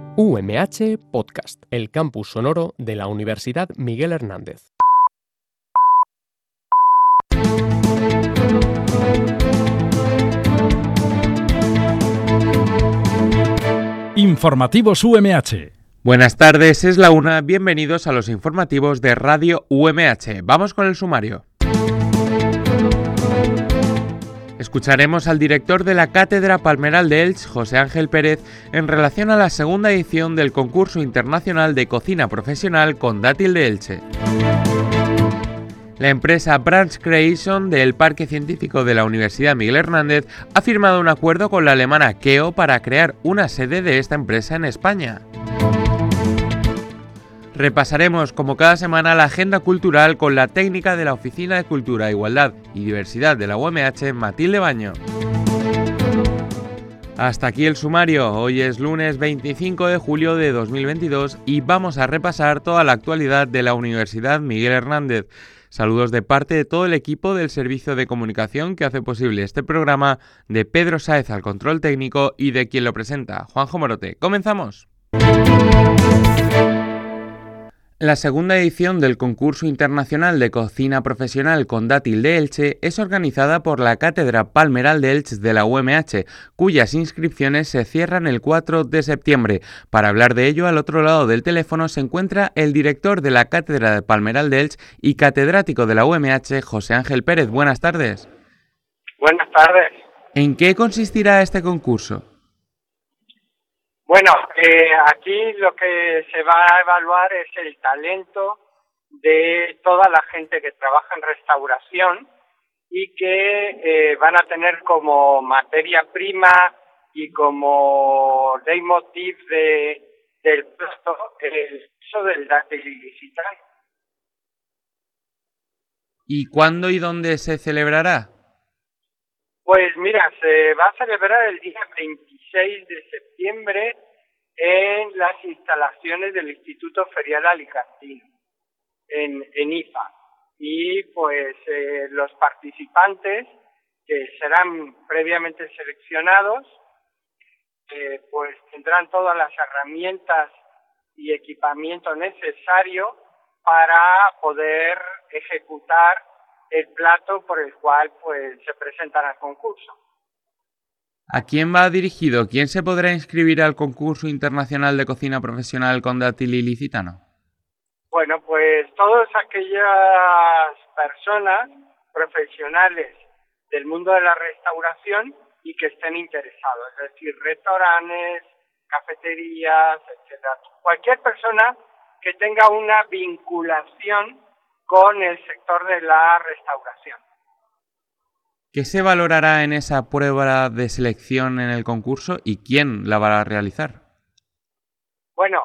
UMH Podcast, el campus sonoro de la Universidad Miguel Hernández. Informativos UMH. Buenas tardes, es la 1, bienvenidos a los informativos de Radio UMH. Vamos con el sumario. Escucharemos al director de la Cátedra Palmeral de Elche, José Ángel Pérez, en relación a la segunda edición del concurso internacional de cocina profesional con dátil de Elche. La empresa Branch Creation del Parque Científico de la Universidad Miguel Hernández ha firmado un acuerdo con la alemana Keo para crear una sede de esta empresa en España. Repasaremos, como cada semana, la agenda cultural con la técnica de la Oficina de Cultura, Igualdad y Diversidad de la UMH, Matilde Baño. Hasta aquí el sumario. Hoy es lunes 25 de julio de 2022 y vamos a repasar toda la actualidad de la Universidad Miguel Hernández. Saludos de parte de todo el equipo del Servicio de Comunicación que hace posible este programa, de Pedro Sáez al control técnico y de quien lo presenta, Juanjo Morote. ¡Comenzamos! La segunda edición del concurso internacional de cocina profesional con dátil de Elche es organizada por la Cátedra Palmeral de Elche de la UMH, cuyas inscripciones se cierran el 4 de septiembre. Para hablar de ello, al otro lado del teléfono se encuentra el director de la Cátedra Palmeral de Elche y catedrático de la UMH, José Ángel Pérez. Buenas tardes. Buenas tardes. ¿En qué consistirá este concurso? Bueno, aquí lo que se va a evaluar es el talento de toda la gente que trabaja en restauración y que van a tener como materia prima y como leitmotiv del plato el uso del dátil ilicitano. ¿Y cuándo y dónde se celebrará? Pues mira, se va a celebrar el día 26 de septiembre en las instalaciones del Instituto Ferial Alicantino, en IFA. Y pues los participantes, que serán previamente seleccionados, pues tendrán todas las herramientas y equipamiento necesario para poder ejecutar el plato por el cual pues se presentan al concurso. ¿A quién va dirigido? ¿Quién se podrá inscribir al concurso internacional de cocina profesional con dátil ilicitano? Bueno, pues todas aquellas personas profesionales del mundo de la restauración y que estén interesados, es decir, restaurantes, cafeterías, etcétera. Cualquier persona que tenga una vinculación con el sector de la restauración. ¿Qué se valorará en esa prueba de selección en el concurso y quién la va a realizar? Bueno,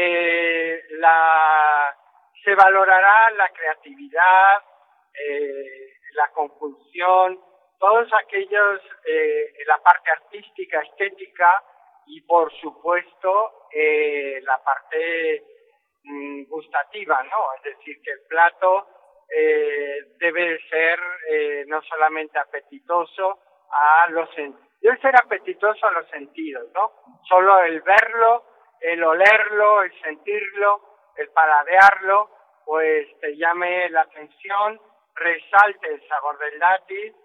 se valorará la creatividad, la conjunción, todos aquellos, la parte artística, estética y por supuesto la parte gustativa, ¿no? Es decir, que el plato debe ser no solamente apetitoso debe ser apetitoso a los sentidos, ¿no? Solo el verlo, el olerlo, el sentirlo, el paladearlo, pues te llame la atención, resalte el sabor del dátil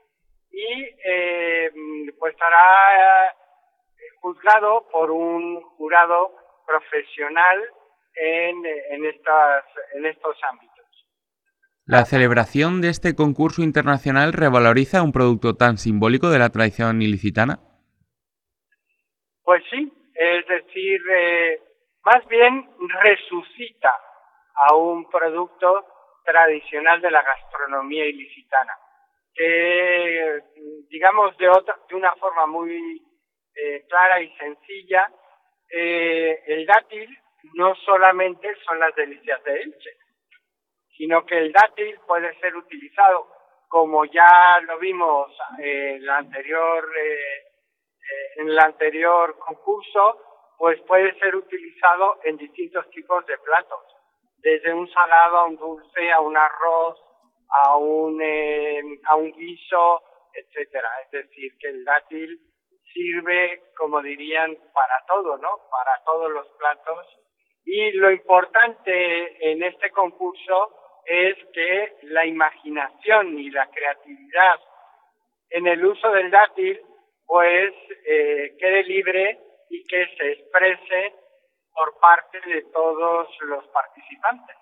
y pues estará juzgado por un jurado profesional en estos ámbitos. ¿La celebración de este concurso internacional revaloriza un producto tan simbólico de la tradición ilicitana? Pues sí, es decir, más bien resucita a un producto tradicional de la gastronomía ilicitana, que digamos de una forma muy clara y sencilla, el dátil no solamente son las delicias de Elche, sino que el dátil puede ser utilizado, como ya lo vimos en el anterior concurso, pues puede ser utilizado en distintos tipos de platos, desde un salado a un dulce, a un arroz, a un guiso, etcétera. Es decir, que el dátil sirve, como dirían, para todo, ¿no? Para todos los platos. Y lo importante en este concurso es que la imaginación y la creatividad en el uso del dátil pues quede libre y que se exprese por parte de todos los participantes.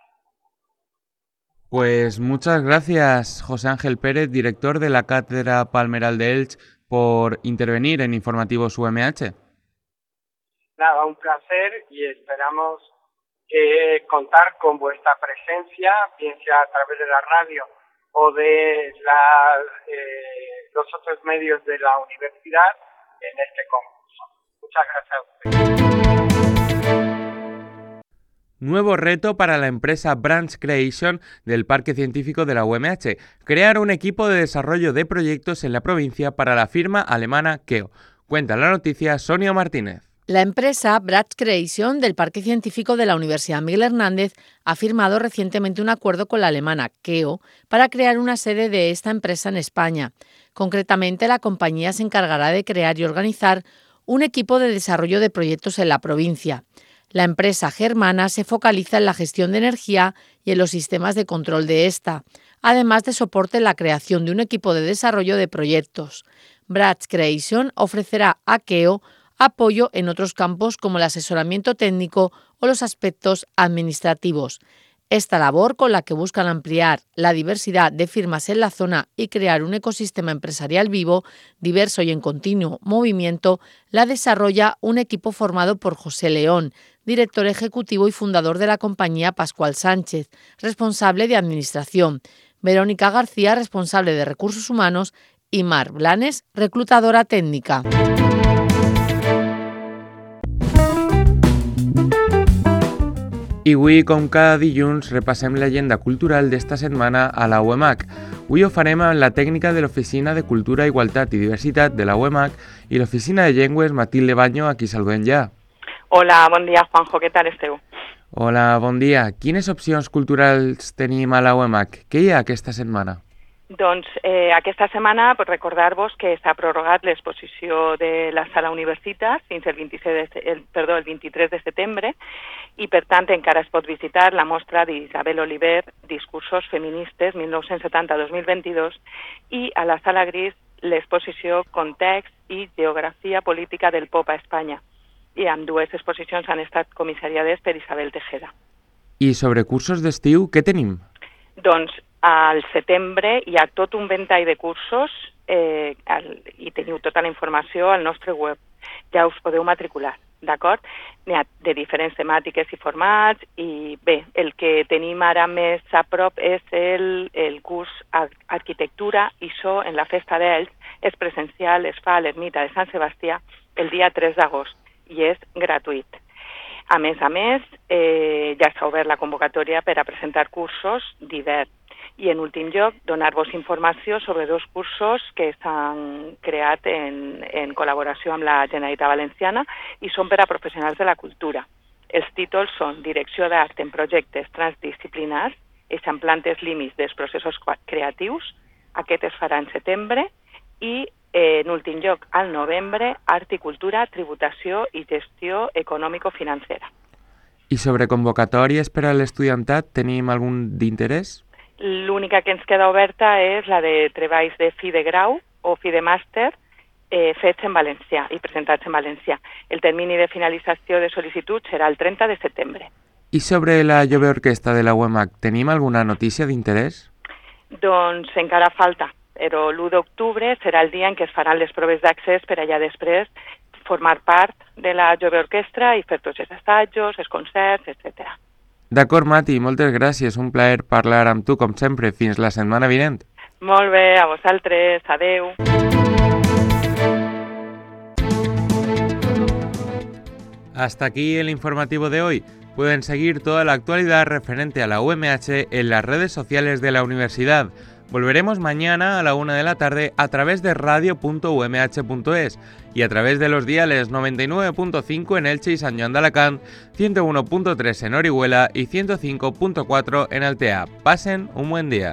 Pues muchas gracias, José Ángel Pérez, director de la Cátedra Palmeral de Elche, por intervenir en Informativos UMH. Nada, un placer y esperamos contar con vuestra presencia, bien sea a través de la radio o de los otros medios de la universidad en este concurso. Muchas gracias a ustedes. Nuevo reto para la empresa Branch Creation del Parque Científico de la UMH, crear un equipo de desarrollo de proyectos en la provincia para la firma alemana KEO. Cuenta la noticia Sonia Martínez. La empresa Branch Creation del Parque Científico de la Universidad Miguel Hernández ha firmado recientemente un acuerdo con la alemana KEO para crear una sede de esta empresa en España. Concretamente, la compañía se encargará de crear y organizar un equipo de desarrollo de proyectos en la provincia. La empresa germana se focaliza en la gestión de energía y en los sistemas de control de esta, además de soporte en la creación de un equipo de desarrollo de proyectos. Branch Creation ofrecerá a KEO apoyo en otros campos como el asesoramiento técnico o los aspectos administrativos. Esta labor, con la que buscan ampliar la diversidad de firmas en la zona y crear un ecosistema empresarial vivo, diverso y en continuo movimiento, la desarrolla un equipo formado por José León, director ejecutivo y fundador de la compañía Pascual Sánchez, responsable de administración, Verónica García, responsable de recursos humanos, y Mar Blanes, reclutadora técnica. I avui, com cada dilluns, repassem l'agenda cultural d'esta setmana a la UEMAC. Avui ho farem amb la tècnica de l'Oficina de Cultura, Igualtat i Diversitat de la UEMAC i l'Oficina de Llengües, Matilde Baño, a qui saludem ja. Hola, bon dia, Juanjo, què tal esteu? Hola, bon dia. Quines opcions culturals tenim a la UEMAC? Què hi ha aquesta setmana? Doncs aquesta setmana recordar-vos que s'ha prorrogat l'exposició de la Sala Universitas fins el 23 de setembre i, per tant, encara es pot visitar la mostra d'Isabel Oliver, Discursos feministes 1970-2022, i a la Sala Gris l'exposició Context i Geografia política del pop a Espanya. I ambdues exposicions han estat comissariades per Isabel Tejeda. I sobre cursos d'estiu, què tenim? Doncs al setembre hi ha tot un ventall de cursos i teniu tota la informació al nostre web. Ja us podeu matricular, d'acord? N'hi ha de diferents temàtiques i formats i bé, el que tenim ara més a prop és el curs Arquitectura i So en la Festa d'Elx. És presencial, es fa a l'Ermita de Sant Sebastià el dia 3 d'agost i és gratuït. A més, ja s'ha obert la convocatòria per a presentar cursos d'hivern. I, en últim lloc, donar-vos informació sobre dos cursos que s'han creat en col·laboració amb la Generalitat Valenciana i són per a professionals de la cultura. Els títols són Direcció d'Art en projectes transdisciplinars, eixamplant els límits dels processos creatius, aquest es farà en setembre, i, en últim lloc, al novembre, Art i Cultura, Tributació i Gestió Econòmico-Financera. I sobre convocatòries per a l'estudiantat, tenim algun d'interès? L'única que ens queda oberta és la de treballs de fi de grau o fi de màster fets en valencià i presentats en valencià. El termini de finalització de sol·licitud serà el 30 de setembre. I sobre la Jove Orquestra de la UEMAC, tenim alguna notícia d'interès? Doncs encara falta, però l'1 d'octubre serà el dia en què es faran les proves d'accés per allà després formar part de la Jove Orquestra i fer tots els assajos, els concerts, etc. D'acord, Mati, moltes gràcies. Un plaer parlar amb tu, com sempre. Fins la setmana vinent. Molt bé, a vosaltres. Adeu. Hasta aquí el informativo de hoy. Pueden seguir toda la actualidad referente a la UMH en las redes sociales de la universidad. Volveremos mañana a la 1 de la tarde a través de radio.umh.es y a través de los diales 99.5 en Elche y San Joan d'Alacant, 101.3 en Orihuela y 105.4 en Altea. Pasen un buen día.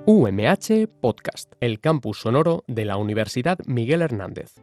UMH Podcast, el campus sonoro de la Universidad Miguel Hernández.